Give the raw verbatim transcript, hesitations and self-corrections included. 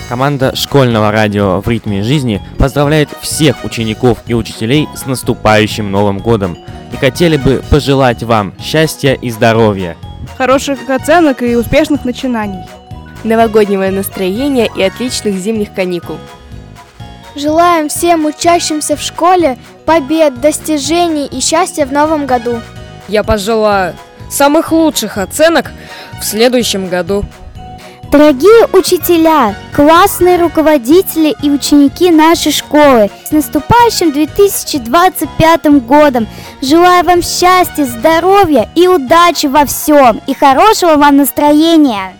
Команда школьного радио «В ритме жизни» поздравляет всех учеников и учителей с наступающим Новым годом и хотели бы пожелать вам счастья и здоровья, хороших оценок и успешных начинаний, новогоднего настроения и отличных зимних каникул. Желаем всем учащимся в школе побед, достижений и счастья в новом году. Я пожелаю самых лучших оценок в следующем году. Дорогие учителя, классные руководители и ученики нашей школы, с наступающим две тысячи двадцать пятым годом! Желаю вам счастья, здоровья и удачи во всем, и хорошего вам настроения!